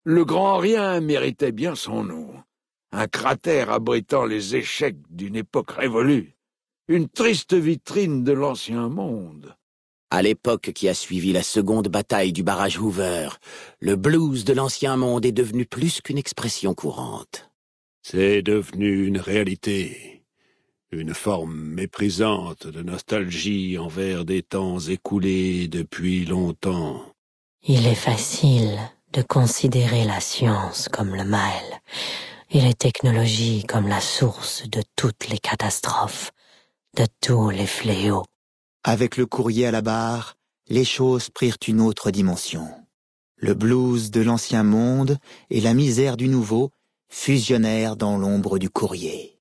Le Grand Rien méritait bien son nom. Un cratère abritant les échecs d'une époque révolue. Une triste vitrine de l'ancien monde. À l'époque qui a suivi la seconde bataille du barrage Hoover, le blues de l'ancien monde est devenu plus qu'une expression courante. C'est devenu une réalité, une forme méprisante de nostalgie envers des temps écoulés depuis longtemps. Il est facile de considérer la science comme le mal et les technologies comme la source de toutes les catastrophes, de tous les fléaux. Avec le courrier à la barre, les choses prirent une autre dimension. Le blues de l'ancien monde et la misère du nouveau fusionnèrent dans l'ombre du courrier.